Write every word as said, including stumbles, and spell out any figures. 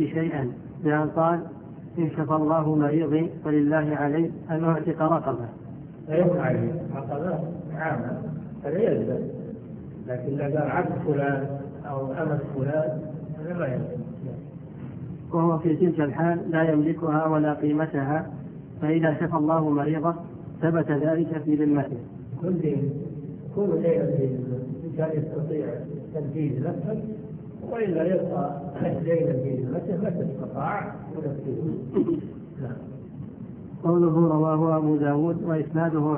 شيئا بأن قال إن شفى الله مريضي فلله علي أن أعتق رقبة. يقع عليه رقبة عامة هذا يلزم، لكن إذا قال عبد فلان أو أمة فلان هذا ما يلزم. وهو في تلك الحال لا يملكها ولا قيمتها، فإذا شفى الله مريضه ثبت ذلك في ذمته. كل دين كل شيء كان يستطيع تنفيذ نفسه، وإلا يبقى دينا في ذمته ما تستطاع ونفسه. قوله رواه أبو داود وإسناده